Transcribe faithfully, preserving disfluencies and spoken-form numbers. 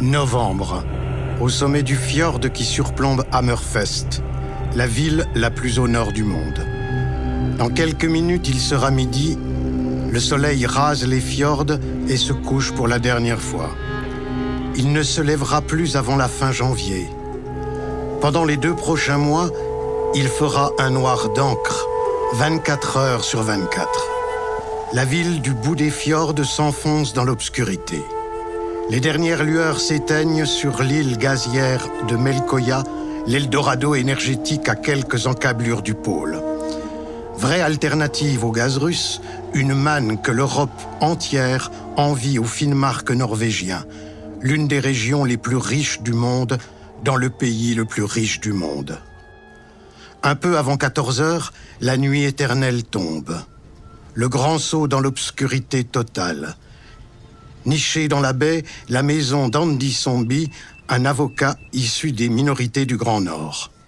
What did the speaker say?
Novembre, au sommet du fjord qui surplombe Hammerfest, la ville la plus au nord du monde. Dans quelques minutes, il sera midi, le soleil rase les fjords et se couche pour la dernière fois. Il ne se lèvera plus avant la fin janvier. Pendant les deux prochains mois, il fera un noir d'encre, vingt-quatre heures sur vingt-quatre. La ville du bout des fjords s'enfonce dans l'obscurité. Les dernières lueurs s'éteignent sur l'île gazière de Melkoïa, l'Eldorado énergétique à quelques encablures du pôle. Vraie alternative au gaz russe, une manne que l'Europe entière envie au Finnmark norvégien, l'une des régions les plus riches du monde, dans le pays le plus riche du monde. Un peu avant quatorze heures, la nuit éternelle tombe. Le grand saut dans l'obscurité totale. Niché dans la baie, la maison d'Andy Zombie, un avocat issu des minorités du Grand Nord.